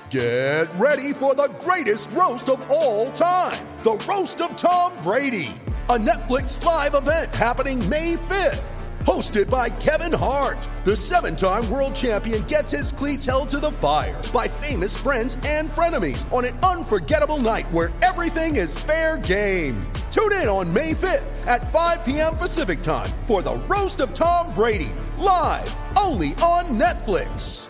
Get ready for the greatest roast of all time, the Roast of Tom Brady, a Netflix live event happening May 5th. Hosted by Kevin Hart, the 7-time world champion gets his cleats held to the fire by famous friends and frenemies on an unforgettable night where everything is fair game. Tune in on May 5th at 5 p.m. Pacific time for the Roast of Tom Brady, live only on Netflix.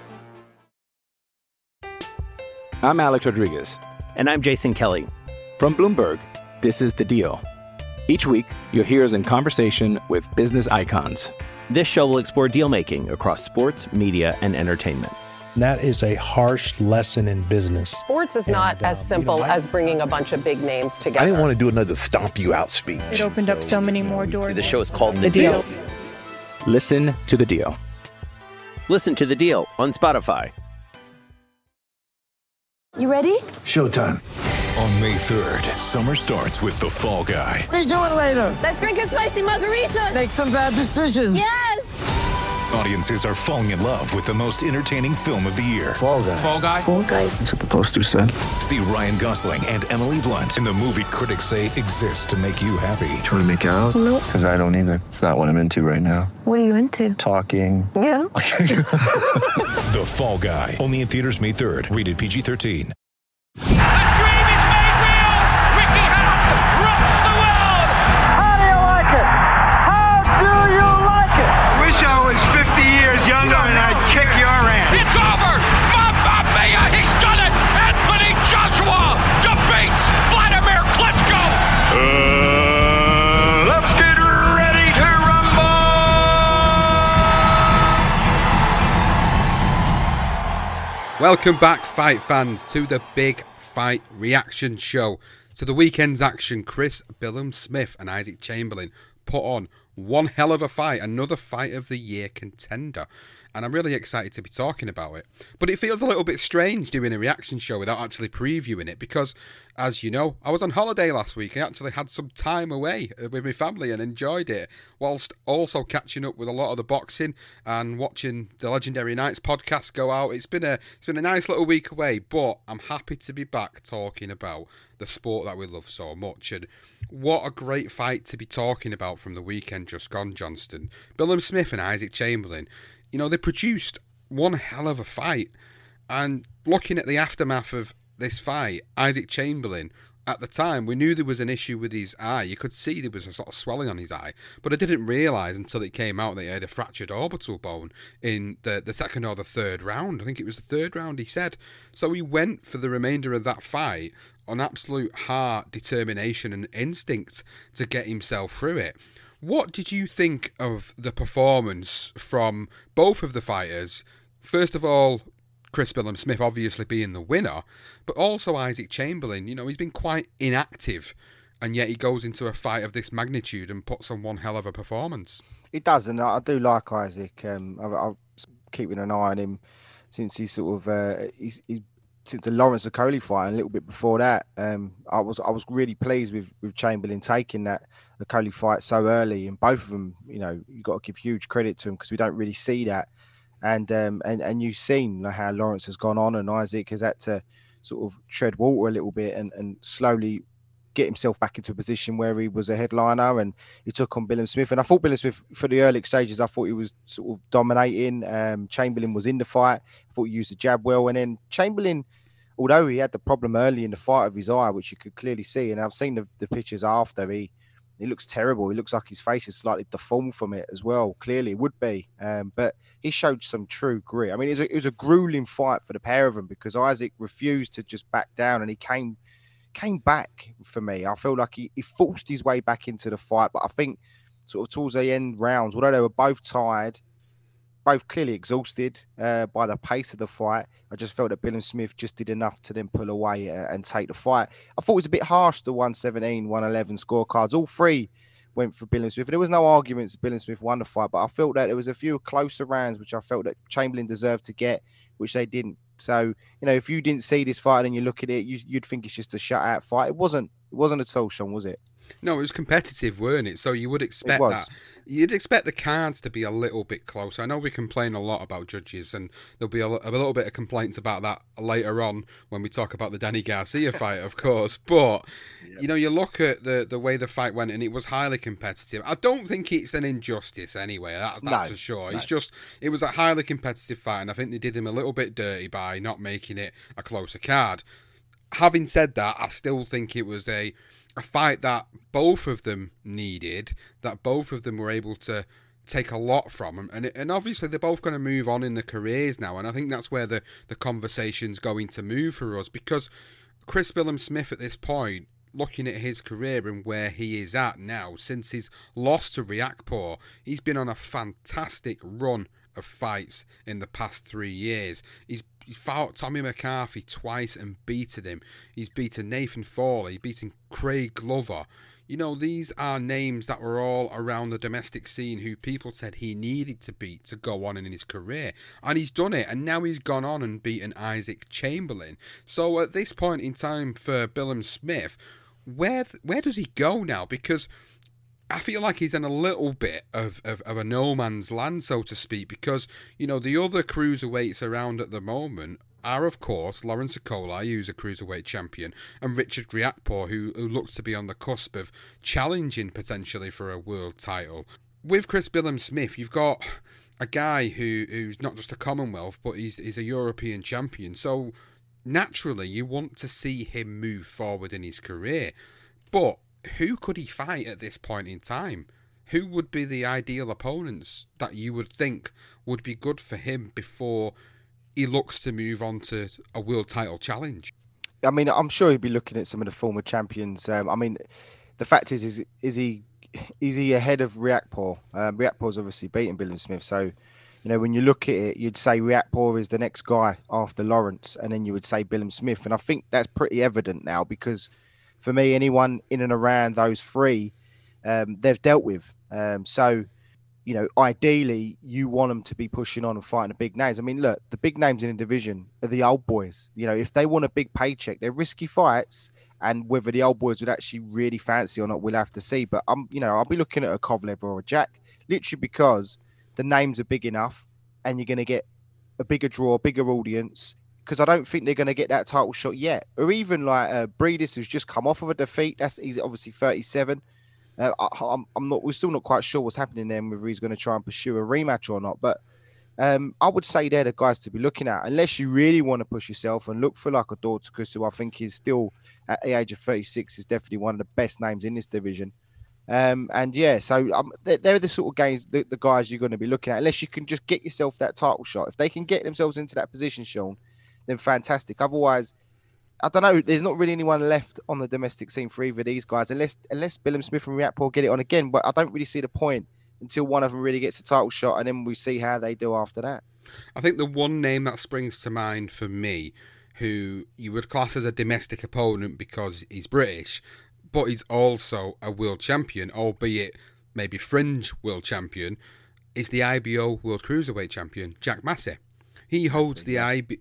I'm Alex Rodriguez. And I'm Jason Kelly. From Bloomberg, this is The Deal. Each week, you'll hear us in conversation with business icons. This show will explore deal-making across sports, media, and entertainment. That is a harsh lesson in business. Sports is not as simple as bringing a bunch of big names together. I didn't want to do another stomp you out speech. It opened up so many more doors. The show is called The Deal. Listen to The Deal. Listen to The Deal on Spotify. You ready? Showtime. On May 3rd, summer starts with The Fall Guy. Let's do it later. Let's drink a spicy margarita. Make some bad decisions. Yes! Audiences are falling in love with the most entertaining film of the year. Fall Guy. Fall Guy? Fall guy. That's what the poster said. See Ryan Gosling and Emily Blunt in the movie critics say exists to make you happy. Trying to make it out? Nope. Because I don't either. It's not what I'm into right now. What are you into? Talking. Yeah. The Fall Guy. Only in theaters May 3rd. Rated PG-13. Younger and I'd kick your ass. It's over! Mamma mia! He's done it! Anthony Joshua defeats Vladimir Klitschko! Let's get ready to rumble! Welcome back, fight fans, to the Big Fight Reaction Show. To the weekend's action, Chris Billam-Smith and Isaac Chamberlain put on one hell of a fight, another Fight of the Year contender. And I'm really excited to be talking about it. But it feels a little bit strange doing a reaction show without actually previewing it because, as you know, I was on holiday last week. I actually had some time away with my family and enjoyed it, whilst also catching up with a lot of the boxing and watching the Legendary Nights podcast go out. It's been a nice little week away, but I'm happy to be back talking about the sport that we love so much. And what a great fight to be talking about from the weekend just gone, Johnston. Billam-Smith and Isaac Chamberlain, you know, they produced one hell of a fight. And looking at the aftermath of this fight, Isaac Chamberlain, at the time, we knew there was an issue with his eye. You could see there was a sort of swelling on his eye. But I didn't realise until it came out that he had a fractured orbital bone in the second or the third round. I think it was the third round, he said. So he went for the remainder of that fight on absolute heart, determination and instinct to get himself through it. What did you think of the performance from both of the fighters? First of all, Chris Billam-Smith obviously being the winner, but also Isaac Chamberlain. You know, he's been quite inactive, and yet he goes into a fight of this magnitude and puts on one hell of a performance. He does, and I do like Isaac. I've keeping an eye on him since he sort of since the Lawrence Okoli fight, and a little bit before that. I was really pleased with Chamberlain taking that Okoli fight so early, and both of them, you know, you got to give huge credit to them because we don't really see that. And you've seen how Lawrence has gone on, and Isaac has had to sort of tread water a little bit and slowly get himself back into a position where he was a headliner, and he took on Billam-Smith. And I thought Billam-Smith, for the early stages, I thought he was sort of dominating. Chamberlain was in the fight. I thought he used the jab well, and then Chamberlain, although he had the problem early in the fight of his eye, which you could clearly see, and I've seen the pictures after, he looks terrible. He looks like his face is slightly deformed from it as well. Clearly, it would be. But he showed some true grit. I mean, it was a grueling fight for the pair of them because Isaac refused to just back down, and he came back for me. I feel like he forced his way back into the fight, but I think sort of towards the end rounds, although they were both tired, both clearly exhausted by the pace of the fight, I just felt that Billam-Smith just did enough to then pull away and take the fight. I thought it was a bit harsh, the 117, 111 scorecards. All three went for Billam-Smith. There was no arguments that Billam-Smith won the fight, but I felt that there was a few closer rounds which I felt that Chamberlain deserved to get, which they didn't. So, you know, if you didn't see this fight and you look at it, you'd think it's just a shutout fight. It wasn't wasn't at all, Sean, was it? No, it was competitive, weren't it? So you would expect that. You'd expect the cards to be a little bit closer. I know we complain a lot about judges, and there'll be a little bit of complaints about that later on when we talk about the Danny Garcia fight, of course. But, you know, you look at the way the fight went, and it was highly competitive. I don't think it's an injustice anyway, that's for sure. No. It's just, it was a highly competitive fight, and I think they did him a little bit dirty by not making it a closer card. Having said that, I still think it was a fight that both of them needed, that both of them were able to take a lot from, and obviously they're both going to move on in their careers now, and I think that's where the conversation's going to move for us, because Chris Billam-Smith at this point, looking at his career and where he is at now, since his loss to Riakporhe, he's been on a fantastic run of fights in the past 3 years. He fought Tommy McCarthy twice and beaten him. He's beaten Nathan Fawley, beaten Craig Glover. You know, these are names that were all around the domestic scene who people said he needed to beat to go on in his career. And he's done it, and now he's gone on and beaten Isaac Chamberlain. So at this point in time for Billam-Smith, where does he go now? Because I feel like he's in a little bit of a no man's land, so to speak, because, you know, the other cruiserweights around at the moment are, of course, Lawrence Okolie, who's a cruiserweight champion, and Richard Riakporhe, who looks to be on the cusp of challenging potentially for a world title. With Chris Billam-Smith, you've got a guy who's not just a Commonwealth, but he's a European champion, so naturally you want to see him move forward in his career. But who could he fight at this point in time? Who would be the ideal opponents that you would think would be good for him before he looks to move on to a world title challenge? I mean, I'm sure he'd be looking at some of the former champions. I mean, the fact is he ahead of Riakporhe? Riakporhe's obviously beaten Billam-Smith, so, you know, when you look at it, you'd say Riakporhe is the next guy after Lawrence, and then you would say Billam-Smith, and I think that's pretty evident now, because for me, anyone in and around those three, they've dealt with. So, you know, ideally, you want them to be pushing on and fighting the big names. I mean, look, the big names in the division are the old boys. You know, if they want a big paycheck, they're risky fights, and whether the old boys would actually really fancy or not, we'll have to see. But I'll be looking at a Kovalev or a Jack, literally because the names are big enough, and you're going to get a bigger draw, a bigger audience. Because I don't think they're going to get that title shot yet. Or even like Breedis, who's just come off of a defeat. He's obviously 37. We're still not quite sure what's happening there, whether he's going to try and pursue a rematch or not. But I would say they're the guys to be looking at, unless you really want to push yourself and look for like a Dorticus, who I think is still at the age of 36 is definitely one of the best names in this division. So they're the sort of games, the guys you're going to be looking at, unless you can just get yourself that title shot. If they can get themselves into that position, Sean, then fantastic. Otherwise, I don't know. There's not really anyone left on the domestic scene for either of these guys, unless Billam-Smith and Riakporhe get it on again. But I don't really see the point until one of them really gets a title shot, and then we see how they do after that. I think the one name that springs to mind for me, who you would class as a domestic opponent because he's British, but he's also a world champion, albeit maybe fringe world champion, is the IBO World Cruiserweight Champion, Jack Massey. He holds he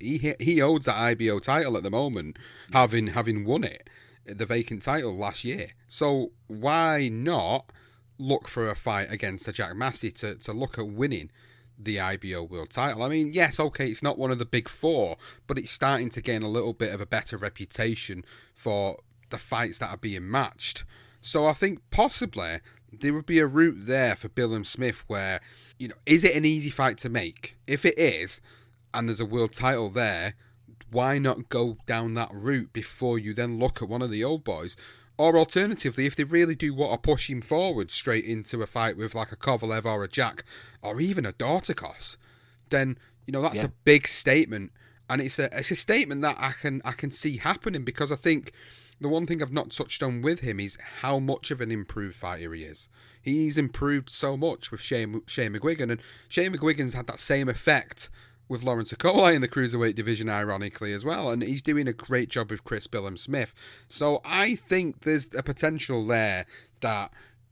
holds that IBO title at the moment, having won it, the vacant title last year. So why not look for a fight against a Jack Massey to look at winning the IBO world title? I mean, yes, okay, it's not one of the big four, but it's starting to gain a little bit of a better reputation for the fights that are being matched. So I think possibly there would be a route there for Billam-Smith where, you know, is it an easy fight to make? If it is, and there's a world title there, why not go down that route before you then look at one of the old boys? Or alternatively, if they really do want to push him forward straight into a fight with like a Kovalev or a Jack, or even a Dorticus, then, you know, that's a big statement. And it's a statement that I can see happening, because I think the one thing I've not touched on with him is how much of an improved fighter he is. He's improved so much with Shane McGuigan, and Shane McGuigan's had that same effect with Lawrence Okolie in the cruiserweight division, ironically, as well, and he's doing a great job with Chris Billam-Smith. So I think there's a potential there that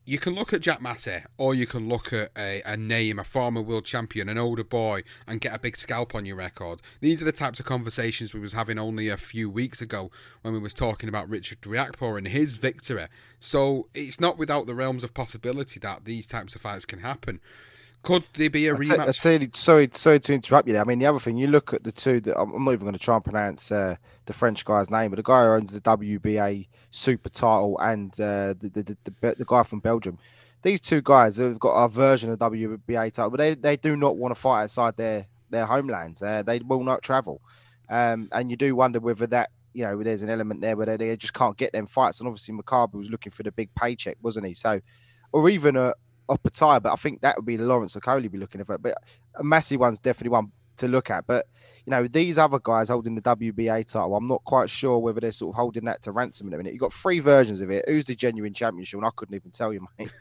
you can look at Jack Massey, or you can look at a name, a former world champion, an older boy, and get a big scalp on your record. These are the types of conversations we was having only a few weeks ago when we was talking about Richard Riakporhe and his victory. So it's not without the realms of possibility that these types of fights can happen. Could there be a rematch? Sorry to interrupt you there. I mean, the other thing, you look at the two that I'm not even going to try and pronounce the French guy's name, but the guy who owns the WBA super title and the guy from Belgium. These two guys have got a version of the WBA title, but they do not want to fight outside their homelands. They will not travel, and you do wonder whether that, you know, there's an element there where they just can't get them fights. And obviously, Makabu was looking for the big paycheck, wasn't he? So, or even a Opetaya, but I think that would be Lawrence Okolie be looking at. But a massive one's definitely one to look at. But, you know, these other guys holding the WBA title, I'm not quite sure whether they're sort of holding that to ransom in a minute. You've got 3 versions of it. Who's the genuine championship? And I couldn't even tell you, mate.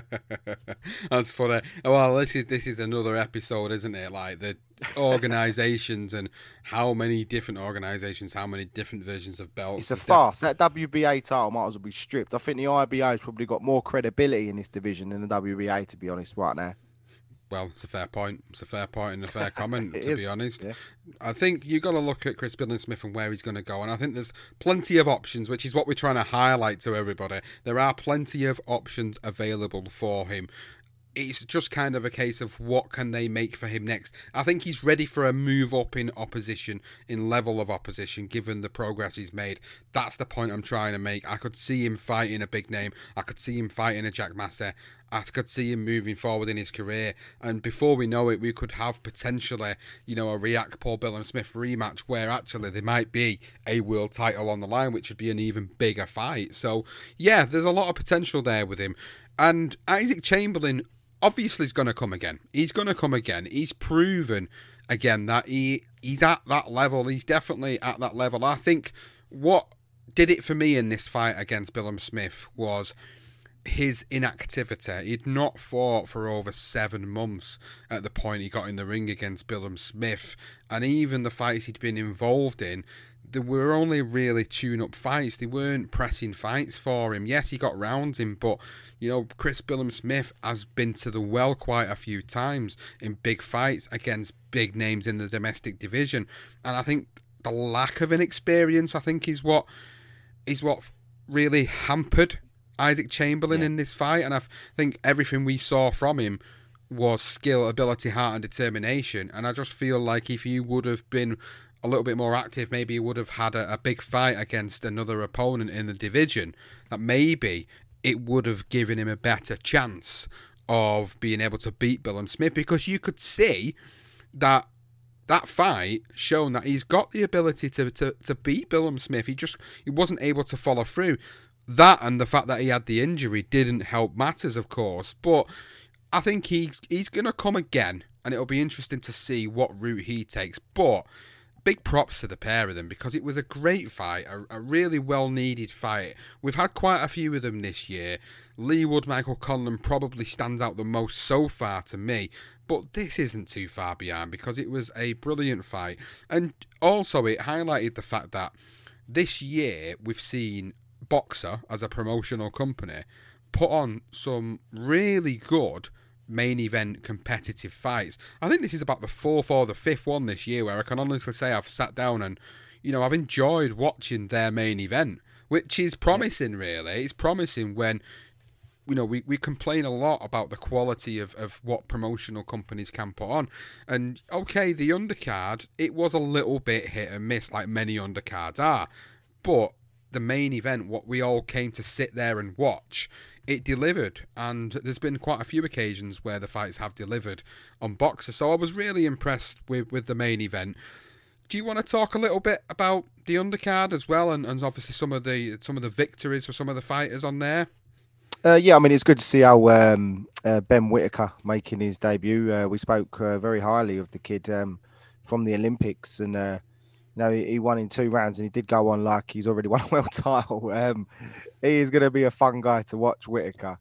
That's funny. Well, this is another episode, isn't it? Like the organisations and how many different organisations, how many different versions of belts. It's a farce. That WBA title might as well be stripped. I think the IBO's probably got more credibility in this division than the WBA, to be honest, right now. Well, it's a fair point. It's a fair point and a fair comment, to be honest. Yeah. I think you've got to look at Chris Billam-Smith and where he's going to go. And I think there's plenty of options, which is what we're trying to highlight to everybody. There are plenty of options available for him. It's just kind of a case of what can they make for him next. I think he's ready for a move up in opposition, in level of opposition, given the progress he's made. That's the point I'm trying to make. I could see him fighting a big name. I could see him fighting a Jack Massey. I could see him moving forward in his career. And before we know it, we could have potentially, you know, a Riakporhe Billam-Smith rematch where actually there might be a world title on the line, which would be an even bigger fight. So, yeah, there's a lot of potential there with him. And Isaac Chamberlain obviously is going to come again. He's going to come again. He's proven again that he's at that level. He's definitely at that level. I think what did it for me in this fight against Billam-Smith was his inactivity. He'd not fought for over 7 months at the point he got in the ring against Billam-Smith, and even the fights he'd been involved in, they were only really tune-up fights. They weren't pressing fights for him. Yes, he got rounds in, but, you know, Chris Billam-Smith has been to the well quite a few times in big fights against big names in the domestic division. And I think the lack of an experience, I think, is what really hampered Isaac Chamberlain in this fight. And I think everything we saw from him was skill, ability, heart and determination. And I just feel like if he would have been a little bit more active, maybe he would have had a big fight against another opponent in the division, that maybe it would have given him a better chance of being able to beat Billam-Smith, because you could see that fight shown that he's got the ability to beat Billam-Smith. He wasn't able to follow through. That and the fact that he had the injury didn't help matters, of course, but I think he's going to come again, and it'll be interesting to see what route he takes. But big props to the pair of them, because it was a great fight, a really well-needed fight. We've had quite a few of them this year. Leigh Wood, Michael Conlan probably stands out the most so far to me, but this isn't too far behind because it was a brilliant fight. And also it highlighted the fact that this year we've seen Boxer, as a promotional company, put on some really good main event competitive fights. I think this is about the 4th or the 5th one this year where I can honestly say I've sat down and, you know, I've enjoyed watching their main event, which is promising, really. It's promising when, you know, we complain a lot about the quality of what promotional companies can put on. And, okay, the undercard, it was a little bit hit and miss like many undercards are, but the main event, what we all came to sit there and watch, it delivered, and there's been quite a few occasions where the fights have delivered on Boxer, so I was really impressed with the main event. Do you want to talk a little bit about the undercard as well, and obviously some of the victories for some of the fighters on there? Yeah, I mean, it's good to see how Ben Whittaker making his debut. We spoke very highly of the kid from the Olympics, and you know, he won in 2 rounds, and he did go on like he's already won a world title. He is going to be a fun guy to watch, Whittaker.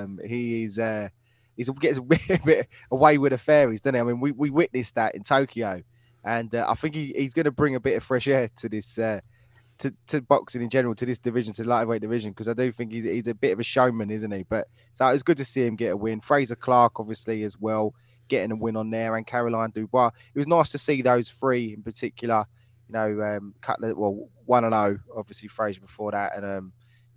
He gets a bit away with the fairies, doesn't he? I mean, we witnessed that in Tokyo, and I think he's going to bring a bit of fresh air to this to boxing in general, to this division, to the lightweight division, because I do think he's a bit of a showman, isn't he? But so it's good to see him get a win. Fraser Clark, obviously, as well, getting a win on there, and Caroline Dubois. It was nice to see those three in particular. Cutler, 1-0, obviously Fraser before that, and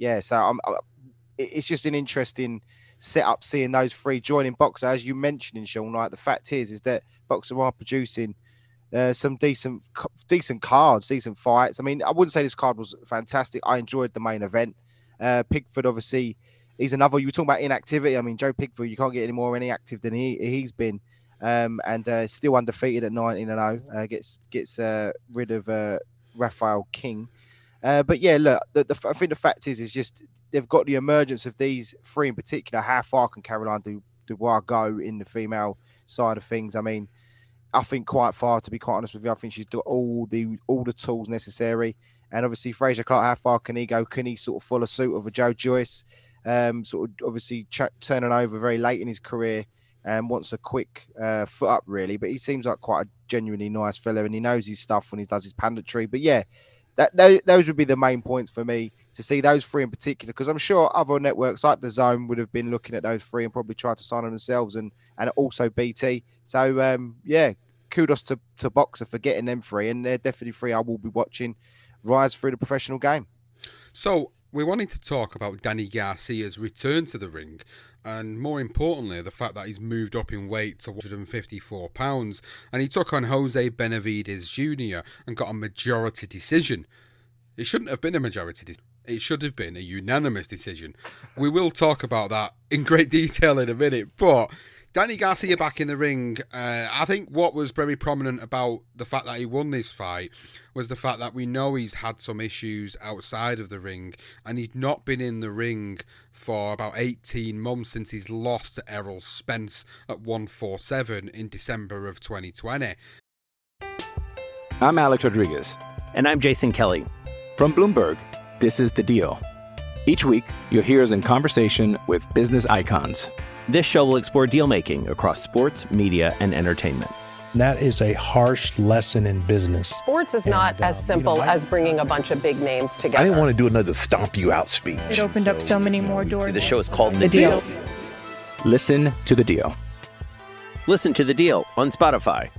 it's just an interesting setup seeing those three joining Boxer, as you mentioned, Sean. Like, the fact is that Boxer are producing some decent cards, decent fights. I mean, I wouldn't say this card was fantastic. I enjoyed the main event. Pigford, obviously, he's another. You were talking about inactivity. I mean, Joe Pigford, you can't get any more inactive than he's been, and still undefeated at 19-0. Gets rid of Raphael King. But yeah, look, I think the fact is just they've got the emergence of these three in particular. How far can Caroline Dubois go in the female side of things? I mean, I think quite far, to be quite honest with you. I think she's got all the tools necessary. And obviously, Fraser Clark, how far can he go? Can he sort of follow suit of a Joe Joyce? Sort of obviously turning over very late in his career and wants a quick foot up, really. But he seems like quite a genuinely nice fella, and he knows his stuff when he does his pandatory. But yeah, those would be the main points for me, to see those three in particular, because I'm sure other networks like The Zone would have been looking at those three and probably tried to sign them themselves, and also BT. So kudos to Boxer for getting them three, and they're definitely three I will be watching rise through the professional game. So we wanted to talk about Danny Garcia's return to the ring, and more importantly, the fact that he's moved up in weight to 154 pounds, and he took on Jose Benavidez Jr. and got a majority decision. It shouldn't have been a majority decision. It should have been a unanimous decision. We will talk about that in great detail in a minute, but Danny Garcia back in the ring. I think what was very prominent about the fact that he won this fight was the fact that we know he's had some issues outside of the ring, and he'd not been in the ring for about 18 months since he's lost to Errol Spence at 147 in December of 2020. I'm Alex Rodriguez. And I'm Jason Kelly. From Bloomberg, this is The Deal. Each week, you'll hear us in conversation with business icons. This show will explore deal-making across sports, media, and entertainment. That is a harsh lesson in business. Sports is not as simple as bringing a bunch of big names together. I didn't want to do another stomp you out speech. It opened up so many more doors. The show is called The Deal. Listen to The Deal. Listen to The Deal on Spotify.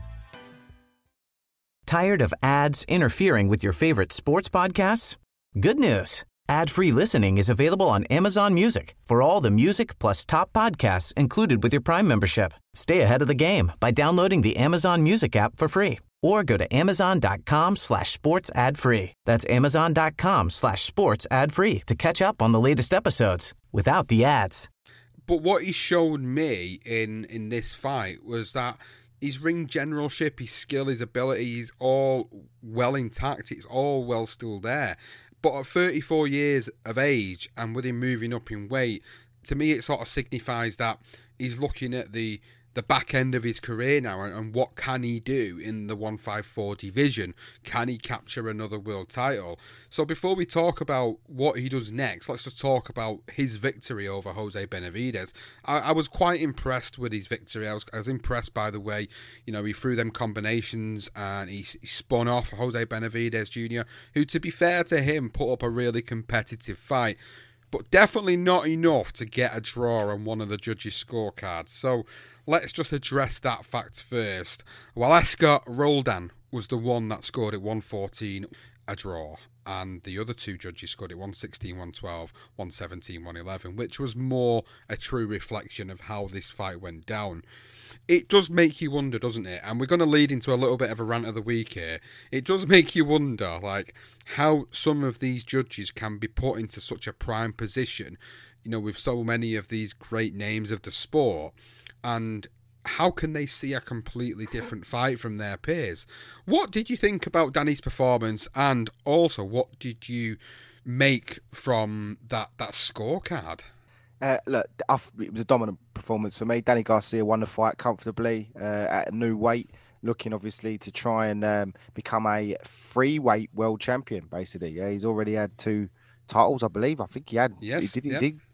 Tired of ads interfering with your favorite sports podcasts? Good news. Ad-free listening is available on Amazon Music for all the music plus top podcasts included with your Prime membership. Stay ahead of the game by downloading the Amazon Music app for free, or go to amazon.com/sports ad free. That's amazon.com/sports ad free to catch up on the latest episodes without the ads. But what he showed me in this fight was that his ring generalship, his skill, his ability is all well intact. It's all well still there. But at 34 years of age, and with him moving up in weight, to me it sort of signifies that he's looking at the back end of his career now, and what can he do in the 154 division? Can he capture another world title? So before we talk about what he does next, let's just talk about his victory over Jose Benavidez. I was quite impressed with his victory. I was impressed by the way, he threw them combinations, and he spun off Jose Benavidez Jr., who, to be fair to him, put up a really competitive fight, but definitely not enough to get a draw on one of the judges' scorecards. So let's just address that fact first. Waleska Roldan was the one that scored at 114, a draw, and the other two judges scored at 116, 112, 117, 111, which was more a true reflection of how this fight went down. It does make you wonder, doesn't it? And we're going to lead into a little bit of a rant of the week here. It does make you wonder, how some of these judges can be put into such a prime position, with so many of these great names of the sport, and how can they see a completely different fight from their peers? What did you think about Danny's performance, and also what did you make from that scorecard? Look, it was a dominant performance for me. Danny Garcia won the fight comfortably at a new weight, looking obviously to try and become a free weight world champion, basically. Yeah, he's already had 2 titles, I believe. I think he had. Yes. He did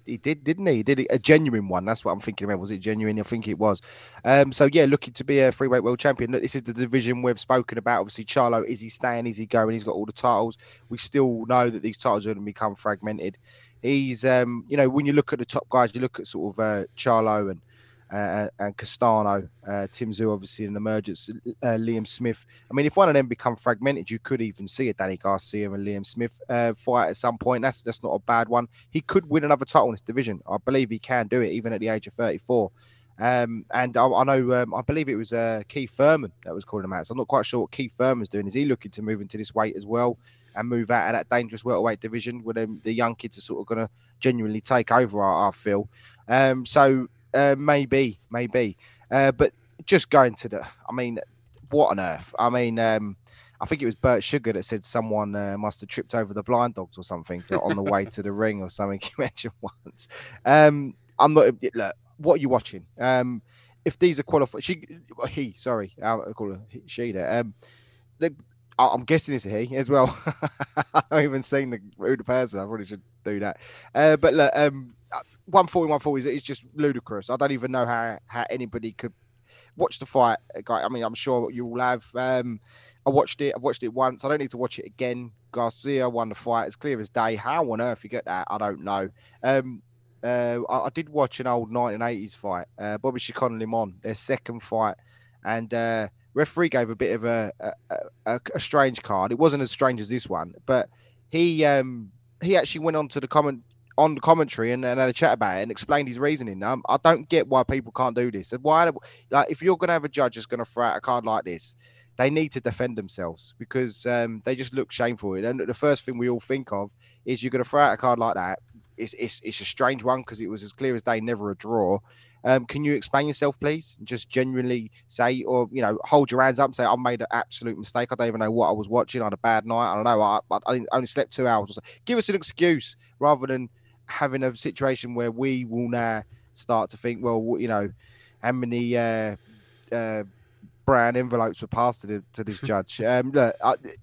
He did, didn't he? He did a genuine one. That's what I'm thinking about. Was it genuine? I think it was. So yeah, looking to be a freeweight world champion. Look, this is the division we've spoken about. Obviously, Charlo, is he staying? Is he going? He's got all the titles. We still know that these titles are going to become fragmented. He's, when you look at the top guys, you look at sort of Charlo and Castano, Tim Tszyu, obviously an emergence, Liam Smith. I mean, if one of them become fragmented, you could even see a Danny Garcia and Liam Smith fight at some point. That's not a bad one. He could win another title in this division. I believe he can do it, even at the age of 34. And I know, I believe it was Keith Thurman that was calling him out. So I'm not quite sure what Keith Thurman's doing. Is he looking to move into this weight as well and move out of that dangerous welterweight division where the young kids are sort of going to genuinely take over, I feel. Maybe. But just going to what on earth? I think it was Bert Sugar that said someone must have tripped over the blind dogs or something on the way to the ring or something he mentioned once. I'm not, look, what are you watching? If these are qualified, I'll call her she there. I'm guessing it's a he as well. I haven't even seen the person. I probably should do that. But look, 140 is just ludicrous. I don't even know how anybody could watch the fight. I mean, I'm sure you all have. I watched it. I've watched it once. I don't need to watch it again. Garcia won the fight. It's clear as day. How on earth you get that? I don't know. I did watch an old 1980s fight. Bobby Chacon and Limon, their second fight, and referee gave a bit of a strange card. It wasn't as strange as this one, but he actually went on to the commentary and had a chat about it and explained his reasoning. I don't get why people can't do this. Why, if you're going to have a judge that's going to throw out a card like this, they need to defend themselves because they just look shameful. And the first thing we all think of is you're going to throw out a card like that. It's a strange one because it was as clear as day, never a draw. Can you explain yourself, please? Just genuinely say, or hold your hands up and say, I made an absolute mistake. I don't even know what I was watching. I had a bad night. I don't know. I only slept 2 hours. Or so. Give us an excuse rather than having a situation where we will now start to think, well, how many brown envelopes were passed to this judge. Look,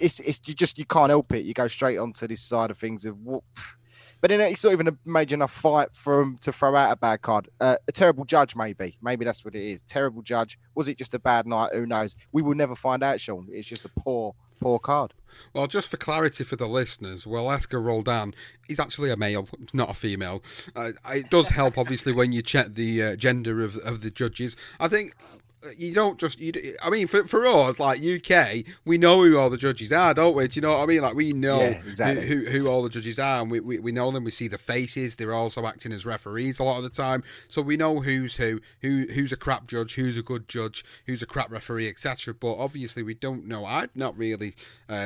it's you can't help it. You go straight onto this side of things of what. But then it's not even a major enough fight for him to throw out a bad card. A terrible judge, maybe. Maybe that's what it is. Terrible judge. Was it just a bad night? Who knows? We will never find out, Sean. It's just a poor card. Well, just for clarity for the listeners, Oscar Roldan is actually a male, not a female. It does help, obviously, when you check the gender of the judges. I think you don't just... for us, like UK, we know who all the judges are, don't we? Do you know what I mean? Like, we know exactly who all the judges are, and we know them. We see the faces. They're also acting as referees a lot of the time. So we know who's who's a crap judge, who's a good judge, who's a crap referee, etc. But obviously we don't know. I'd not really...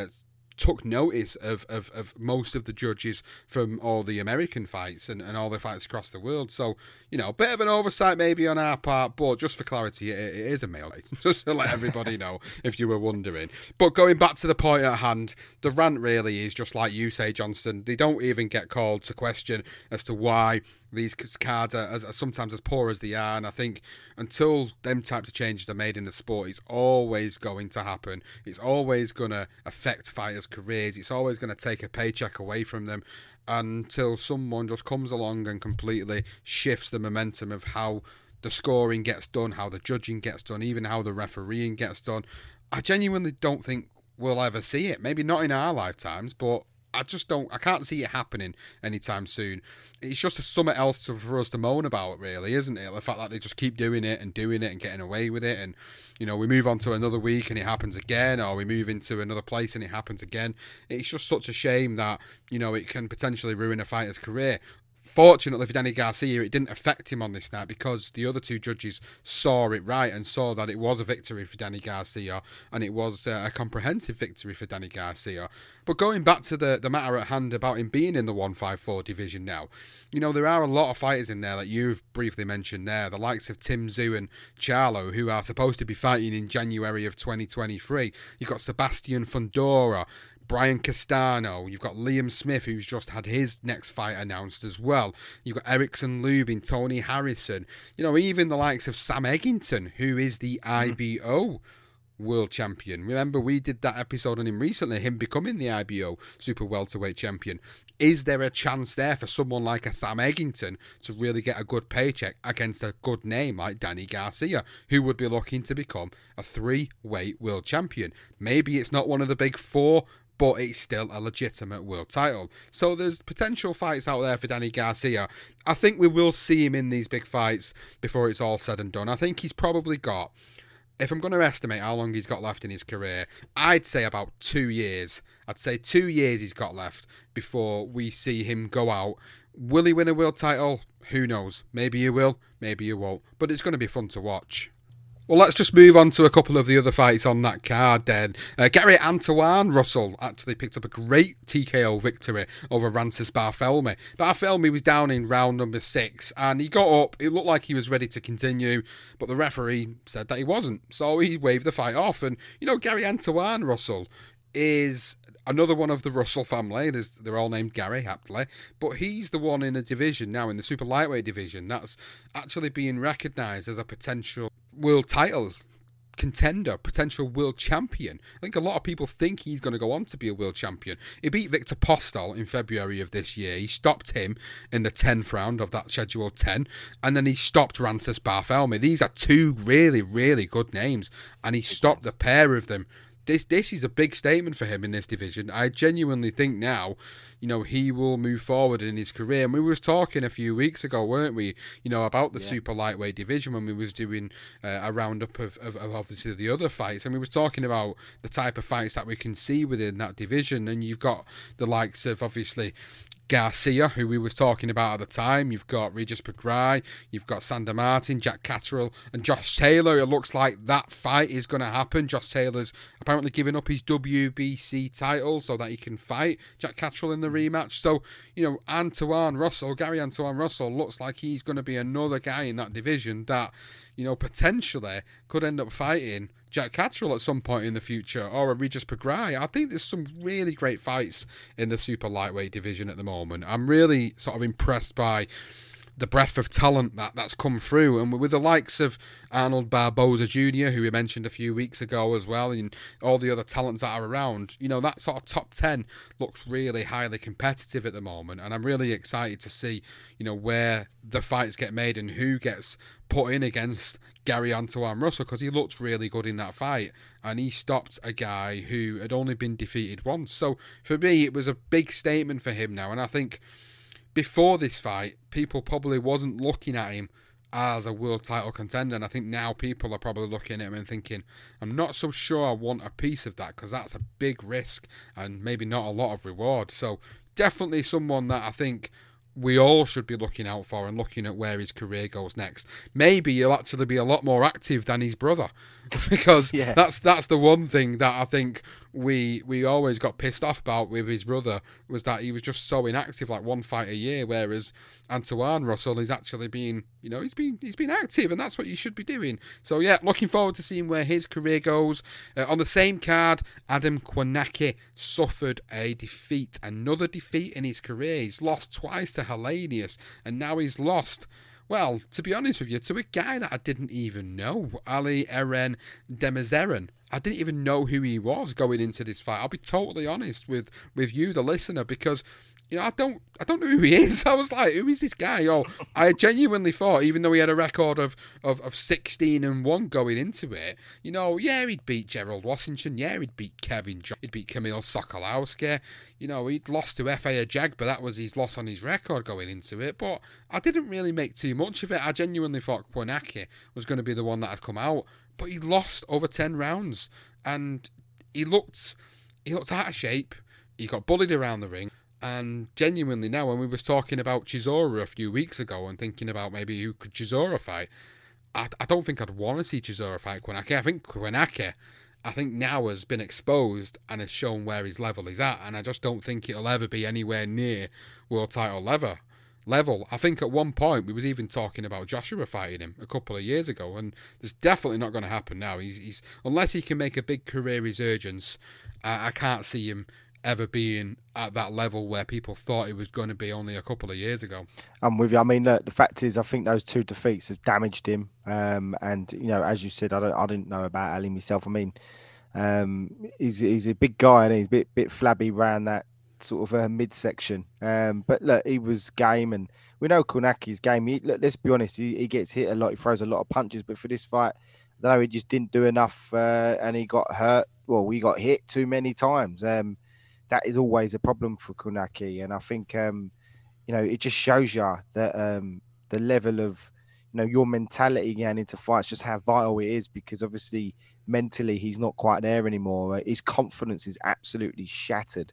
took notice of most of the judges from all the American fights and all the fights across the world. So, a bit of an oversight maybe on our part, but just for clarity, it is a male. Just to let everybody know, if you were wondering. But going back to the point at hand, the rant really is just like you say, Johnston. They don't even get called to question as to why these cards are sometimes as poor as they are, and I think until them types of changes are made in the sport, it's always going to happen. It's always going to affect fighters' careers. It's always going to take a paycheck away from them until someone just comes along and completely shifts the momentum of how the scoring gets done, how the judging gets done, even how the refereeing gets done. I genuinely don't think we'll ever see it. Maybe not in our lifetimes, but I can't see it happening anytime soon. It's just something else for us to moan about, really, isn't it? The fact that they just keep doing it and getting away with it. And, we move on to another week and it happens again, or we move into another place and it happens again. It's just such a shame that, it can potentially ruin a fighter's career. Fortunately for Danny Garcia, it didn't affect him on this night because the other two judges saw it right and saw that it was a victory for Danny Garcia, and it was a comprehensive victory for Danny Garcia. But going back to the matter at hand about him being in the 154 division now, there are a lot of fighters in there that you've briefly mentioned there, the likes of Tim Tszyu and Charlo, who are supposed to be fighting in January of 2023. You've got Sebastian Fundora, Brian Castano, you've got Liam Smith, who's just had his next fight announced as well. You've got Erickson Lubin, Tony Harrison, even the likes of Sam Eggington, who is the IBO world champion. Remember, we did that episode on him recently, him becoming the IBO super welterweight champion. Is there a chance there for someone like a Sam Eggington to really get a good paycheck against a good name like Danny Garcia, who would be looking to become a 3-weight world champion? Maybe it's not one of the big 4, but it's still a legitimate world title. So there's potential fights out there for Danny Garcia. I think we will see him in these big fights before it's all said and done. I think he's probably got, if I'm going to estimate how long he's got left in his career, I'd say about 2 years. I'd say 2 years he's got left before we see him go out. Will he win a world title? Who knows? Maybe he will, maybe he won't. But it's going to be fun to watch. Well, let's just move on to a couple of the other fights on that card then. Gary Antoine Russell actually picked up a great TKO victory over Rances Barthelemy. Barthelemy was down in round number 6 and he got up. It looked like he was ready to continue, but the referee said that he wasn't. So he waved the fight off. And, Gary Antoine Russell is another one of the Russell family. They're all named Gary, aptly. But he's the one in a division now, in the super lightweight division, that's actually being recognised as a potential world title contender, potential world champion. I think a lot of people think he's going to go on to be a world champion. He beat Victor Postol in February of this year. He stopped him in the 10th round of that scheduled 10, and then he stopped Rances Barthelemy. These are 2 really, really good names, and he stopped the pair of them. This is a big statement for him in this division. I genuinely think now, he will move forward in his career. And we was talking a few weeks ago, weren't we, about the super lightweight division when we was doing a roundup of obviously the other fights. And we was talking about the type of fights that we can see within that division. And you've got the likes of, obviously, Garcia, who we was talking about at the time. You've got Regis Prograis, you've got Sander Martin, Jack Catterall, and Josh Taylor. It looks like that fight is going to happen. Josh Taylor's apparently giving up his WBC title so that he can fight Jack Catterall in the rematch. So, Gary Antoine Russell looks like he's going to be another guy in that division that, potentially could end up fighting Jack Catterall at some point in the future, or a Regis Prograis. I think there's some really great fights in the super lightweight division at the moment. I'm really sort of impressed by the breadth of talent that's come through, and with the likes of Arnold Barboza Jr., who we mentioned a few weeks ago as well, and all the other talents that are around, that sort of top 10 looks really highly competitive at the moment, and I'm really excited to see, where the fights get made and who gets put in against Gary Antoine Russell, because he looked really good in that fight, and he stopped a guy who had only been defeated once. So for me, it was a big statement for him now, and I think before this fight, people probably wasn't looking at him as a world title contender, and I think now people are probably looking at him and thinking, I'm not so sure I want a piece of that, because that's a big risk and maybe not a lot of reward. So definitely someone that I think we all should be looking out for and looking at where his career goes next. Maybe he'll actually be a lot more active than his brother, because that's the one thing that I think we always got pissed off about with his brother, was that he was just so inactive, like 1 fight a year, whereas Antoine Russell is actually being, he's been active, and that's what you should be doing. So yeah, looking forward to seeing where his career goes. On the same card, Adam Kownacki suffered a defeat, another defeat in his career. He's lost twice to Helenius, and now he's lost, well, to be honest with you, to a guy that I didn't even know, Ali Eren Demezeren. I didn't even know who he was going into this fight. I'll be totally honest with you, the listener, because I don't know who he is. I was like, who is this guy? I genuinely thought, even though he had a record of 16-1 going into it, he'd beat Gerald Washington, he'd beat Kevin John, he'd beat Kamil Sokolowski, he'd lost to F.A. Ajag, but that was his loss on his record going into it. But I didn't really make too much of it. I genuinely thought Kownacki was going to be the one that had come out, but he lost over 10 rounds, and he looked out of shape. He got bullied around the ring. And genuinely now, when we was talking about Chisora a few weeks ago and thinking about maybe who could Chisora fight, I don't think I'd want to see Chisora fight Kownacki. I think Kownacki, now has been exposed and has shown where his level is at, and I just don't think it'll ever be anywhere near world title level. I think at one point we was even talking about Joshua fighting him a couple of years ago, and it's definitely not going to happen now. He's unless he can make a big career resurgence, I can't see him ever being at that level where people thought he was going to be only a couple of years ago. I'm with you. I mean, look, the fact is, I think those 2 defeats have damaged him. And as you said, I didn't know about Ali myself. I mean, he's a big guy and he's a bit flabby around that sort of midsection. But look, he was game, and we know Kornaki's game. Let's be honest, he gets hit a lot. He throws a lot of punches, but for this fight, I don't know, he just didn't do enough, and he got hurt. Well, we got hit too many times. That is always a problem for Kornacki, and I think it just shows you that the level of your mentality going into fights, just how vital it is, because obviously mentally he's not quite there anymore. His confidence is absolutely shattered.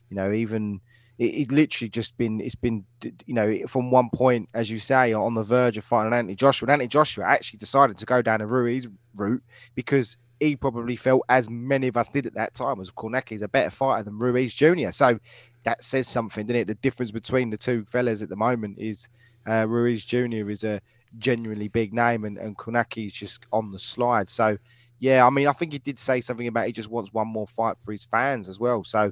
Even it literally just been, it's been, from one point, as you say, on the verge of fighting Anthony Joshua. And Anthony Joshua actually decided to go down the Ruiz route because he probably felt, as many of us did at that time, was Kornacki is a better fighter than Ruiz Jr. So that says something, doesn't it? The difference between the two fellas at the moment is Ruiz Jr. is a genuinely big name, and Kornacki is just on the slide. So, yeah, I mean, I think he did say something about he just wants one more fight for his fans as well. So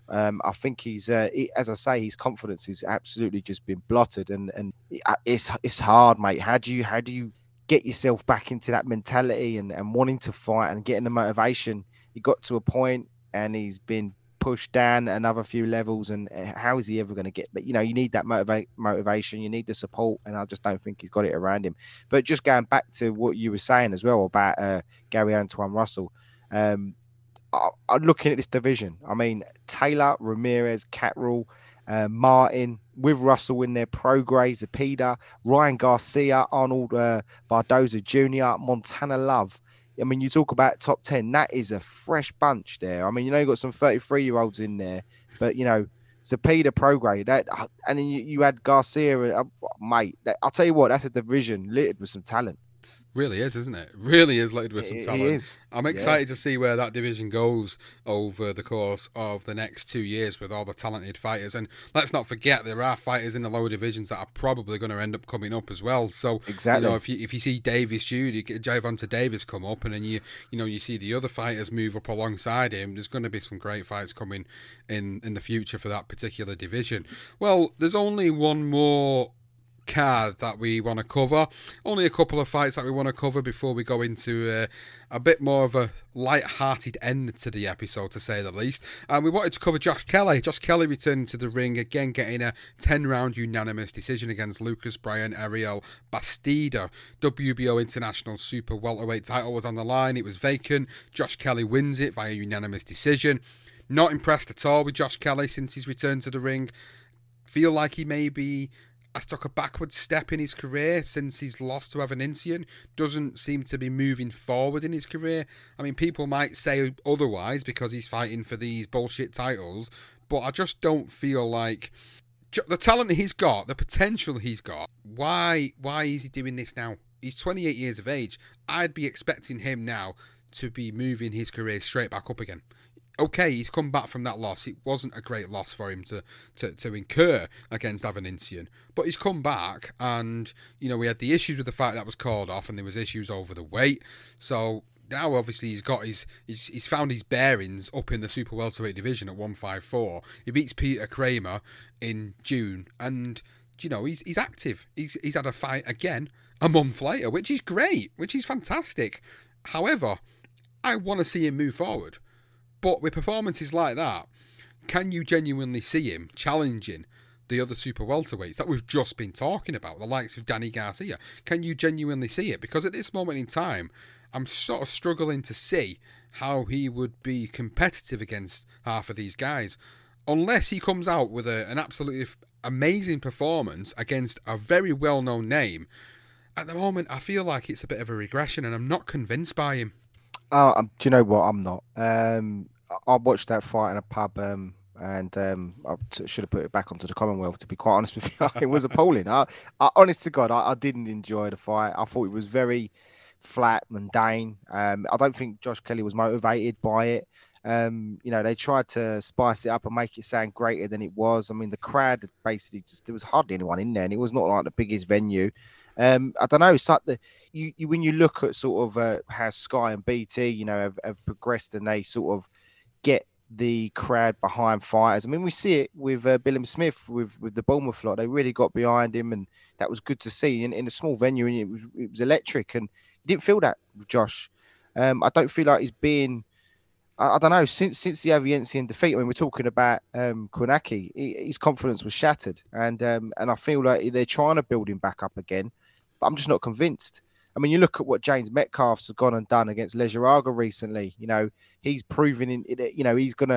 I think he's, as I say, his confidence is absolutely just been blotted, and it's hard, mate. How do you get yourself back into that mentality and wanting to fight and getting the motivation? He got to a point and he's been pushed down another few levels, and how is he ever going to get? But you need that motivation, you need the support, and I just don't think he's got it around him. But just going back to what you were saying as well about Gary Antoine Russell, I'm looking at this division. I mean, Taylor, Ramirez, Catterall, Martin, with Russell in there, Prograis, Zepeda, Ryan Garcia, Arnold Bardoza Jr., Montana Love. I mean, you talk about top 10, that is a fresh bunch there. I mean, you've got some 33-year-olds in there, but, Zepeda, Prograis, and then you had Garcia, mate. I'll tell you what, that's a division littered with some talent. Really is, isn't it? Really is littered with some talent. It is. I'm excited to see where that division goes over the course of the next 2 years with all the talented fighters. And let's not forget, there are fighters in the lower divisions that are probably going to end up coming up as well. So, exactly. If you see Davis Jude, Gervonta Davis come up, and then you see the other fighters move up alongside him, there's going to be some great fights coming in the future for that particular division. Well, there's only one more card that we want to cover. Only a couple of fights that we want to cover before we go into a bit more of a light-hearted end to the episode, to say the least. And we wanted to cover Josh Kelly. Josh Kelly returning to the ring again, getting a 10-round unanimous decision against Lucas Bryan Ariel Bastida. WBO International Super Welterweight title was on the line. It was vacant. Josh Kelly wins it via unanimous decision. Not impressed at all with Josh Kelly since he's returned to the ring. Feel like he maybe has took a backward step in his career since he's lost to Avanesyan. Doesn't seem to be moving forward in his career. I mean, people might say otherwise because he's fighting for these bullshit titles, but I just don't feel like the talent he's got, the potential he's got. Why is he doing this now? He's 28 years of age. I'd be expecting him now to be moving his career straight back up again. Okay, he's come back from that loss. It wasn't a great loss for him to incur against Avanesyan, but he's come back, and we had the issues with the fight that was called off, and there was issues over the weight. So now obviously he's found his bearings up in the super welterweight division at 154. He beats Peter Kramer in June, and he's active. He's had a fight again a month later, which is great, which is fantastic. However, I want to see him move forward. But with performances like that, can you genuinely see him challenging the other super welterweights that we've just been talking about, the likes of Danny Garcia? Can you genuinely see it? Because at this moment in time, I'm sort of struggling to see how he would be competitive against half of these guys, unless he comes out with an absolutely amazing performance against a very well-known name. At the moment, I feel like it's a bit of a regression, and I'm not convinced by him. Do you know what? I'm not. I watched that fight in a pub, and I should have put it back onto the Commonwealth, to be quite honest with you. It was appalling. I honest to God, I didn't enjoy the fight. I thought it was very flat, mundane. I don't think Josh Kelly was motivated by it. They tried to spice it up and make it sound greater than it was. I mean, the crowd basically there was hardly anyone in there, and it was not like the biggest venue. I don't know. It's like when you look at sort of how Sky and BT, have progressed, and they sort of get the crowd behind fighters. I mean, we see it with Billum Smith with the Bournemouth lot. They really got behind him, and that was good to see in a small venue, and it was electric. And you didn't feel that with Josh. I don't feel like he's been. I don't know, since the Aviancian defeat. I mean, we're talking about Kownacki. His confidence was shattered, and I feel like they're trying to build him back up again, but I'm just not convinced. I mean, you look at what James Metcalf's gone and done against Lejarraga recently. You know, he's proven he's gonna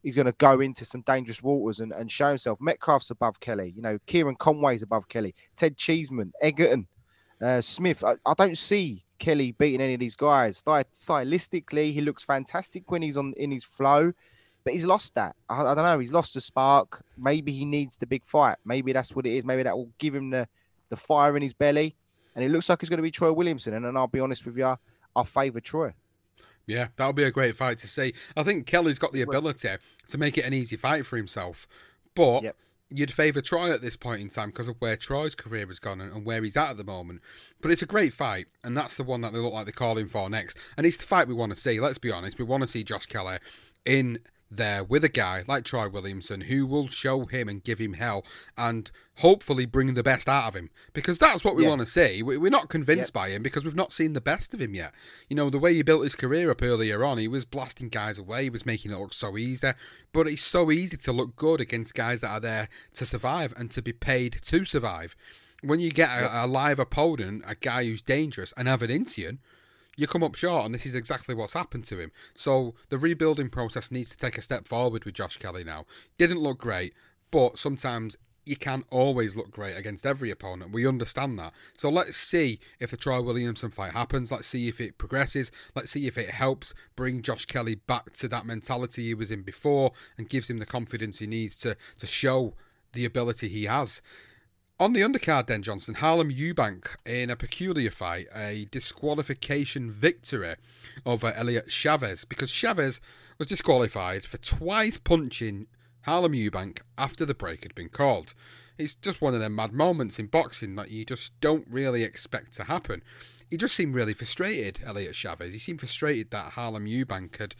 go into some dangerous waters and show himself. Metcalf's above Kelly. You know, Kieran Conway's above Kelly. Ted Cheeseman, Egerton, Smith. I don't see Kelly beating any of these guys. Stylistically, he looks fantastic when he's in his flow, but he's lost that. I don't know. He's lost the spark. Maybe he needs the big fight. Maybe that's what it is. Maybe that will give him the fire in his belly. And it looks like it's going to be Troy Williamson. And I'll be honest with you, I favour Troy. Yeah, that'll be a great fight to see. I think Kelly's got the ability to make it an easy fight for himself. But you'd favour Troy at this point in time because of where Troy's career has gone and where he's at the moment. But it's a great fight, and that's the one that they look like they're calling for next. And it's the fight we want to see. Let's be honest. We want to see Josh Kelly in there with a guy like Troy Williamson who will show him and give him hell and hopefully bring the best out of him, because that's what we want to see. We're not convinced by him because we've not seen the best of him yet. You know, the way he built his career up earlier on, he was blasting guys away, he was making it look so easy, but it's so easy to look good against guys that are there to survive and to be paid to survive. When you get a live opponent, a guy who's dangerous, an Aviancian, you come up short, and this is exactly what's happened to him. So the rebuilding process needs to take a step forward with Josh Kelly now. Didn't look great, but sometimes you can't always look great against every opponent. We understand that. So let's see if the Troy Williamson fight happens. Let's see if it progresses. Let's see if it helps bring Josh Kelly back to that mentality he was in before and gives him the confidence he needs to show the ability he has. On the undercard then, Johnson, Harlem Eubank in a peculiar fight, a disqualification victory over Elliot Chavez, because Chavez was disqualified for twice punching Harlem Eubank after the break had been called. It's just one of them mad moments in boxing that you just don't really expect to happen. He just seemed really frustrated, Elliot Chavez. He seemed frustrated that Harlem Eubank had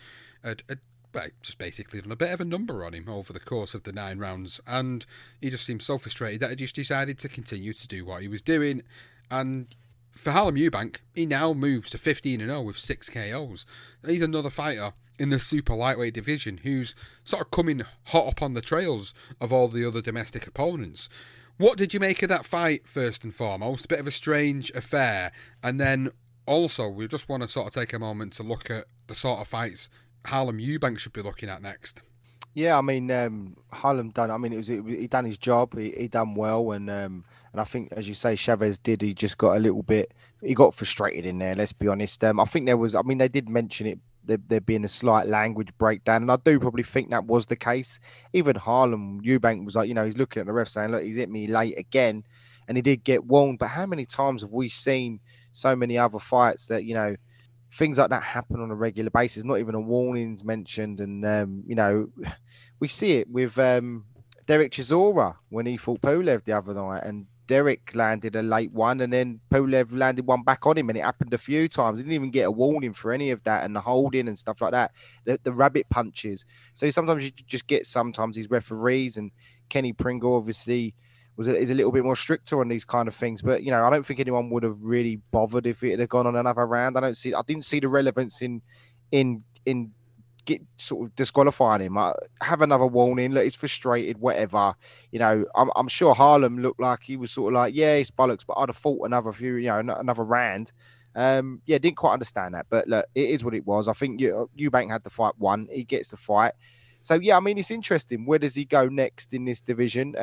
just basically done a bit of a number on him over the course of the 9 rounds, and he just seemed so frustrated that he just decided to continue to do what he was doing. And for Harlem Eubank, he now moves to 15-0 with 6 KOs. He's another fighter in the super lightweight division who's sort of coming hot up on the trails of all the other domestic opponents. What did you make of that fight, first and foremost? A bit of a strange affair. And then also, we just want to sort of take a moment to look at the sort of fights Harlem Eubank should be looking at next. Yeah, I mean, Harlem done. I mean, he done his job. He done well, and I think, as you say, Chavez did. He just got a little bit. He got frustrated in there. Let's be honest. I think there was. I mean, they did mention it. There being a slight language breakdown, and I do probably think that was the case. Even Harlem Eubank was like, you know, he's looking at the ref saying, "Look, he's hit me late again," and he did get warned. But how many times have we seen so many other fights that, you know, things like that happen on a regular basis, not even a warning's mentioned. And, you know, we see it with Derek Chisora when he fought Pulev the other night, and Derek landed a late one, and then Pulev landed one back on him, and it happened a few times. He didn't even get a warning for any of that, and the holding and stuff like that, the rabbit punches. So sometimes you just get these referees, and Kenny Pringle obviously is a little bit more stricter on these kind of things. But, you know, I don't think anyone would have really bothered if it had gone on another round. I didn't see the relevance in get sort of disqualifying him. Have another warning. Look, he's frustrated, whatever. You know, I'm sure Harlem looked like he was sort of like, yeah, it's bollocks, but I'd have fought another round. Didn't quite understand that, but look, it is what it was. I think Eubank had the fight won. He gets the fight. So yeah, I mean, it's interesting. Where does he go next in this division?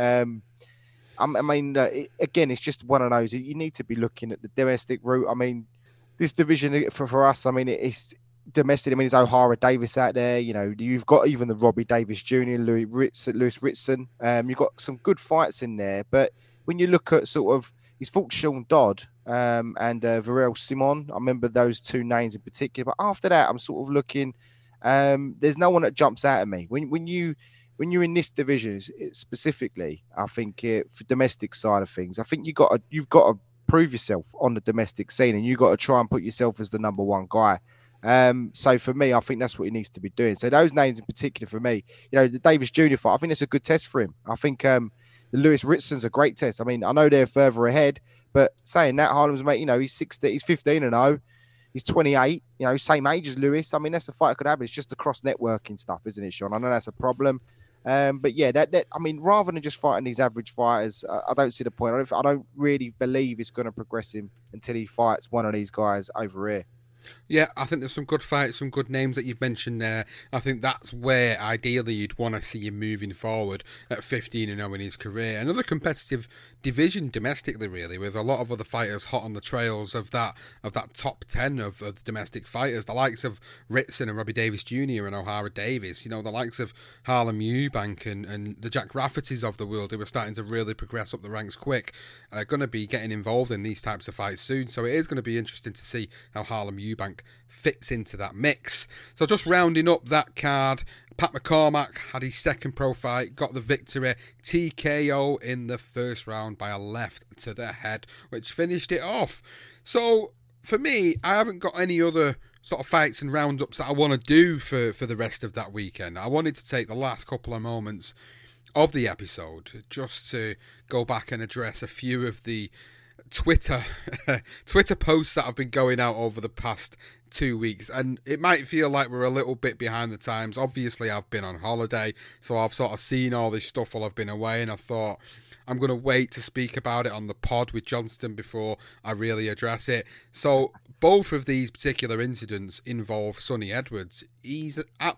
Again, it's just one of those. You need to be looking at the domestic route. I mean, this division for us, I mean, it's domestic. I mean, there's O'Hara Davis out there. You know, you've got even the Robbie Davis Jr., Lewis Ritson. You've got some good fights in there. But when you look at sort of, he's fought Sean Dodd and Varel Simon. I remember those two names in particular. But after that, I'm sort of looking. There's no one that jumps out at me. When you're in this division specifically, I think for domestic side of things, I think you've got to prove yourself on the domestic scene, and you've got to try and put yourself as the number one guy. So for me, I think that's what he needs to be doing. So those names in particular for me, the Davis Jr. fight, I think that's a good test for him. I think the Lewis Ritson's a great test. I mean, I know they're further ahead, but saying that, Harlem's mate, he's 16, he's 15-0, he's 28, same age as Lewis. I mean, that's a fight that could happen. It's just the cross networking stuff, isn't it, Sean? I know that's a problem. But yeah, I mean, rather than just fighting these average fighters, I don't see the point. I don't really believe it's going to progress him until he fights one of these guys over here. Yeah, I think there's some good fights, some good names that you've mentioned there. I think that's where ideally you'd want to see him moving forward at 15-0 in his career. Another competitive division domestically, really, with a lot of other fighters hot on the trails of that top 10 of the domestic fighters. The likes of Ritson and Robbie Davis Jr. and O'Hara Davis, the likes of Harlem Eubank and the Jack Raffertys of the world, who are starting to really progress up the ranks quick, are going to be getting involved in these types of fights soon. So it is going to be interesting to see how Harlem Eubank fits into that mix. So just rounding up that card, Pat McCormack had his second pro fight, got the victory, TKO in the first round by a left to the head, which finished it off. So for me, I haven't got any other sort of fights and roundups that I want to do for the rest of that weekend. I wanted to take the last couple of moments of the episode just to go back and address a few of the Twitter posts that have been going out over the past 2 weeks, and it might feel like we're a little bit behind the times. Obviously, I've been on holiday, so I've sort of seen all this stuff while I've been away, and I thought I'm going to wait to speak about it on the pod with Johnston before I really address it. So both of these particular incidents involve Sonny Edwards. He's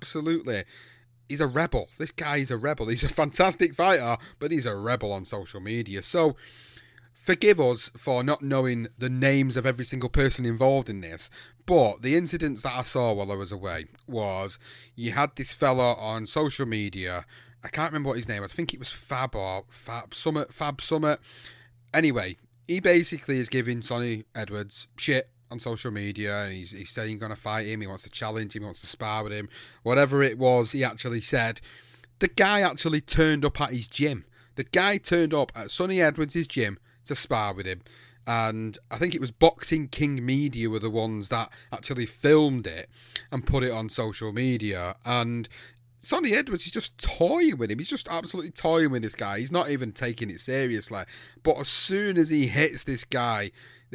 a rebel. This guy is a rebel. He's a fantastic fighter, but he's a rebel on social media. So forgive us for not knowing the names of every single person involved in this, but the incidents that I saw while I was away was you had this fella on social media. I can't remember what his name was. I think it was Fab Summit. Anyway, he basically is giving Sonny Edwards shit on social media, and he's saying he's going to fight him, he wants to challenge him, he wants to spar with him. Whatever it was he actually said, the guy actually turned up at his gym. The guy turned up at Sonny Edwards' gym to spar with him, and I think it was Boxing King Media were the ones that actually filmed it and put it on social media. And Sonny Edwards is just toying with him. He's just absolutely toying with this guy. He's not even taking it seriously. But as soon as he hits this guy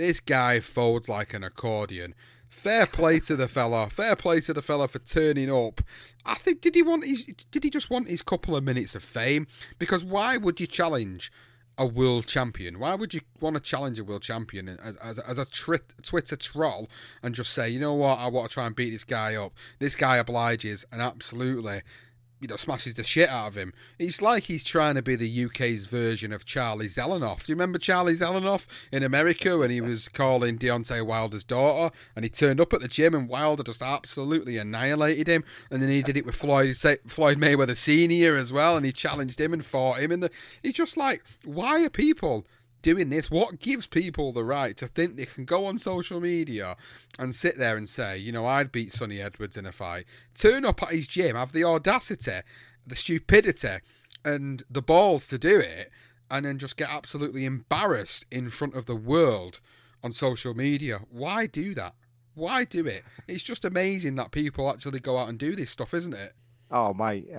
folds like an accordion. Fair play to the fella. Fair play to the fella for turning up. I think did he just want his couple of minutes of fame? Because why would you challenge a world champion? Why would you want to challenge a world champion as a Twitter troll and just say, you know what, I want to try and beat this guy up? This guy obliges and absolutely, smashes the shit out of him. It's like he's trying to be the UK's version of Charlie Zelenoff. Do you remember Charlie Zelenoff in America when he was calling Deontay Wilder's daughter, and he turned up at the gym and Wilder just absolutely annihilated him, and then he did it with Floyd Mayweather Sr. as well, and he challenged him and fought him. He's just like, why are people doing this? What gives people the right to think they can go on social media and sit there and say, I'd beat Sonny Edwards in a fight, turn up at his gym, have the audacity, the stupidity and the balls to do it, and then just get absolutely embarrassed in front of the world on social media? Why do that? Why do it? It's just amazing that people actually go out and do this stuff, isn't it? Oh, mate.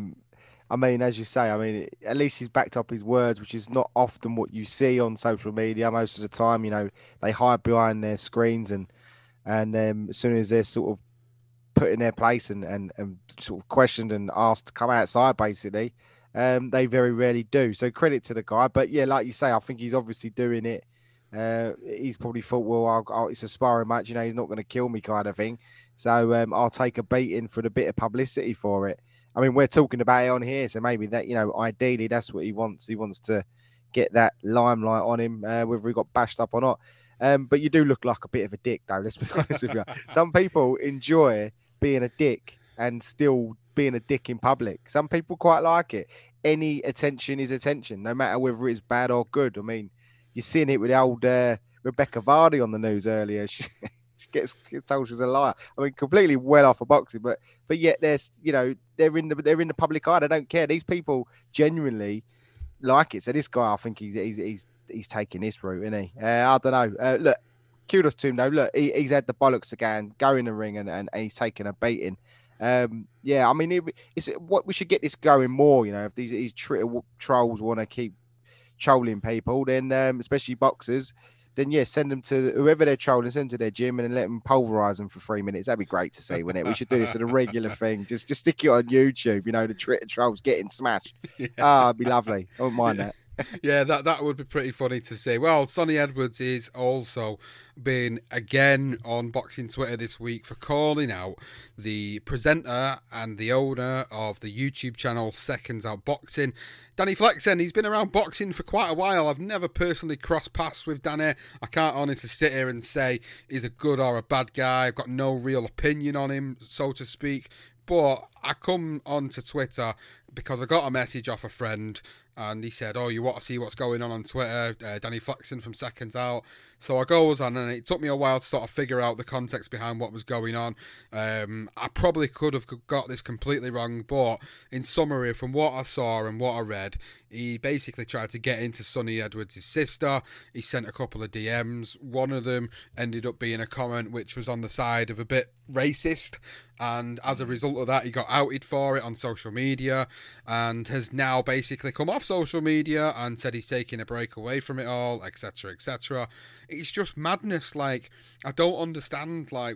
I mean, as you say, at least he's backed up his words, which is not often what you see on social media. Most of the time, they hide behind their screens, and as soon as they're sort of put in their place and sort of questioned and asked to come outside, basically, they very rarely do. So credit to the guy. But yeah, like you say, I think he's obviously doing it. He's probably thought, well, it's a sparring match, he's not going to kill me kind of thing. So I'll take a beating for the bit of publicity for it. I mean, we're talking about it on here, so maybe that, ideally that's what he wants. He wants to get that limelight on him, whether he got bashed up or not. But you do look like a bit of a dick, though, let's be honest with you. Some people enjoy being a dick and still being a dick in public. Some people quite like it. Any attention is attention, no matter whether it's bad or good. I mean, you're seeing it with the old Rebecca Vardy on the news earlier. She gets told she's a liar. I mean, completely well off of boxing, but yet there's, they're in the public eye. They don't care. These people genuinely like it. So this guy, I think he's taking this route, isn't he? I don't know. Look, kudos to him though. Look, he's had the bollocks to go in the ring and he's taken a beating. Yeah, I mean, it's what we should get this going more. You know, if these trolls want to keep trolling people, then especially boxers, then yeah, send them to whoever they're trolling, send them to their gym and then let them pulverize them for 3 minutes. That'd be great to see, wouldn't it? We should do this as a regular thing. Just stick it on YouTube. You know, the Twitter trolls getting smashed. Yeah. It'd be lovely. I wouldn't mind that. Yeah, that would be pretty funny to see. Well, Sonny Edwards is also been again on Boxing Twitter this week for calling out the presenter and the owner of the YouTube channel Seconds Out Boxing, Danny Flexen. He's been around boxing for quite a while. I've never personally crossed paths with Danny. I can't honestly sit here and say he's a good or a bad guy. I've got no real opinion on him, so to speak. But I come onto Twitter because I got a message off a friend and he said, oh, you want to see what's going on Twitter? Danny Flexen from Seconds Out. So I goes on, and it took me a while to sort of figure out the context behind what was going on. I probably could have got this completely wrong, but in summary, from what I saw and what I read, he basically tried to get into Sonny Edwards' sister. He sent a couple of DMs. One of them ended up being a comment which was on the side of a bit racist, and as a result of that, he got outed for it on social media and has now basically come off social media and said he's taking a break away from it all, etc., etc. It's just madness. Like, I don't understand, like,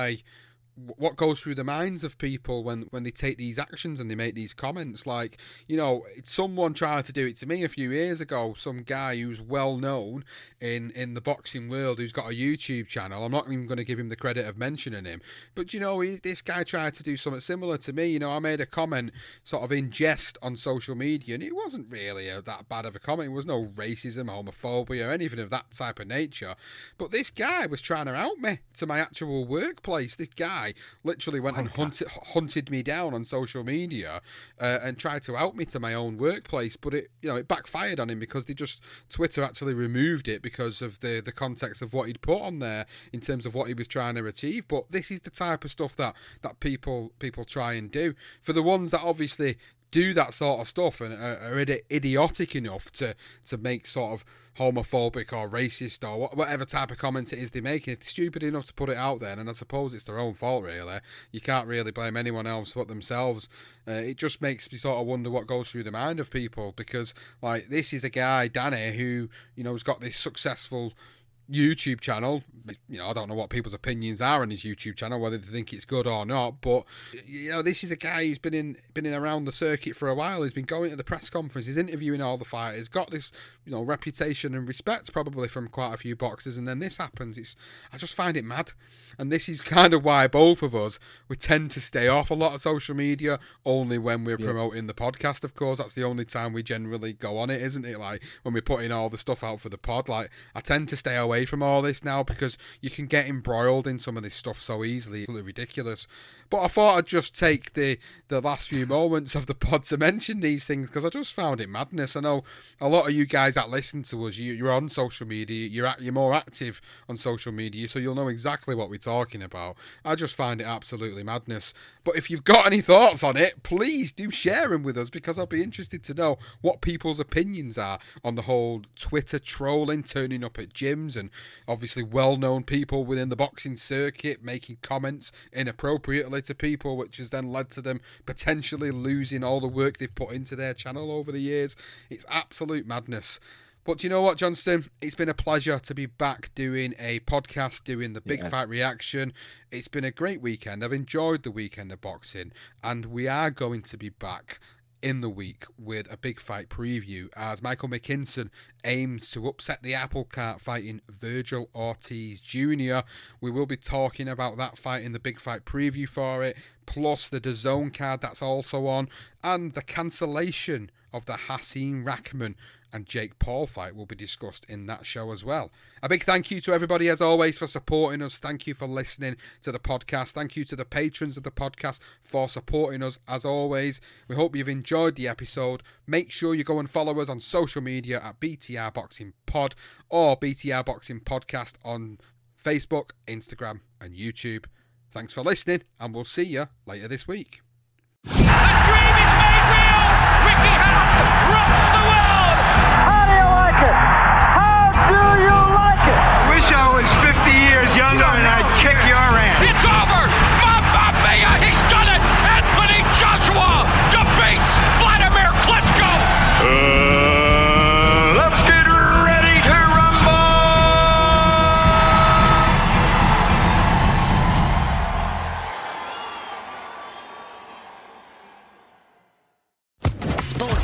what goes through the minds of people when they take these actions and they make these comments. Like, you know, someone tried to do it to me a few years ago, some guy who's well known in the boxing world, who's got a YouTube channel. I'm not even going to give him the credit of mentioning him, but you know, this guy tried to do something similar to me. You know, I made a comment sort of in jest on social media, and it wasn't really that bad of a comment. It was no racism, homophobia, or anything of that type of nature, but this guy was trying to out me to my actual workplace. This guy literally went and hunted me down on social media and tried to out me to my own workplace, but it backfired on him because Twitter actually removed it because of the context of what he'd put on there in terms of what he was trying to achieve. But this is the type of stuff that people try and do. For the ones that obviously do that sort of stuff and are idiotic enough to make sort of homophobic or racist or whatever type of comments it is they make, if they're stupid enough to put it out there, and I suppose it's their own fault, really. You can't really blame anyone else but themselves. It just makes me sort of wonder what goes through the mind of people, because like, this is a guy, Danny, who, you know, has got this successful YouTube channel. You know, I don't know what people's opinions are on his YouTube channel, whether they think it's good or not, but you know, this is a guy who's been in around the circuit for a while. He's been going to the press conferences, interviewing all the fighters, got this, you know, reputation and respect probably from quite a few boxers, and then this happens. I just find it mad, and this is kind of why both of us, we tend to stay off a lot of social media, only when we're promoting the podcast. Of course, that's the only time we generally go on it, isn't it? Like, when we're putting all the stuff out for the pod, like, I tend to stay away from all this now because you can get embroiled in some of this stuff so easily. It's ridiculous. But I thought I'd just take the last few moments of the pod to mention these things because I just found it madness. I know a lot of you guys that listen to us, you're on social media, you're more active on social media, so you'll know exactly what we're talking about. I just find it absolutely madness. But if you've got any thoughts on it, please do share them with us, because I'll be interested to know what people's opinions are on the whole Twitter trolling, turning up at gyms, and obviously well-known people within the boxing circuit making comments inappropriately to people, which has then led to them potentially losing all the work they've put into their channel over the years. It's absolute madness. But you know what, Johnston? It's been a pleasure to be back doing a podcast, doing the Big Fight Reaction. It's been a great weekend. I've enjoyed the weekend of boxing, and we are going to be back in the week with a Big Fight preview as Michael McKinson aims to upset the apple cart fighting Virgil Ortiz Jr. We will be talking about that fight in the Big Fight preview for it, plus the DAZN card that's also on, and the cancellation of the Hasim Rahman and Jake Paul fight will be discussed in that show as well. A big thank you to everybody, as always, for supporting us. Thank you for listening to the podcast. Thank you to the patrons of the podcast for supporting us, as always. We hope you've enjoyed the episode. Make sure you go and follow us on social media at BTR Boxing Pod or BTR Boxing Podcast on Facebook, Instagram and YouTube. Thanks for listening, and we'll see you later this week. The dream is made real! Ricky Hatton rocks the world! How do you like it? How do you like it? I wish I was 50 years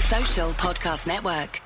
Social Podcast Network.